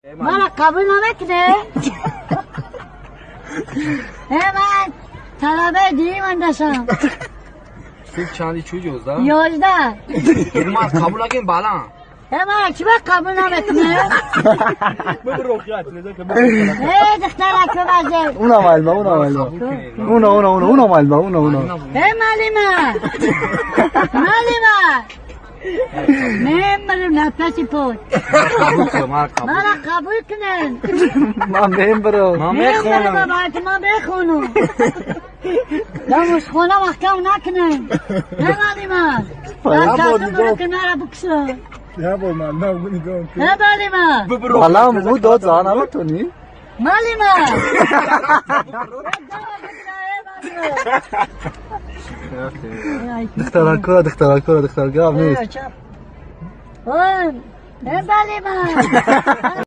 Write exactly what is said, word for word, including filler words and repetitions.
من قبول نمیکنه. من طلبه دیری من داشتم. سیک چندی چو جوزده؟ یازده. ما از قبول نکنیم بالا. من چی باید قبول نمیکنه؟ ببر روخیات رضا که ای دختر اکو بازه. اونا معلمه اونا معلمه. اونا اونا اونا اونا معلمه اونا اونا. ای معلمه. معلمه. میم نفسی پود. من قبول کنن. من میم برو. من میخونم. من بخونم. دموش خونه محکم نکنن. ای معلمه. من کارتون برو که مرا بکشن. یا بول من نه بودی گم. ای معلمه. بالا مو داد زان نمیتونی؟ معلمه. دختر کورا دختر کورا دختر گام نیست. اون ای معلمه.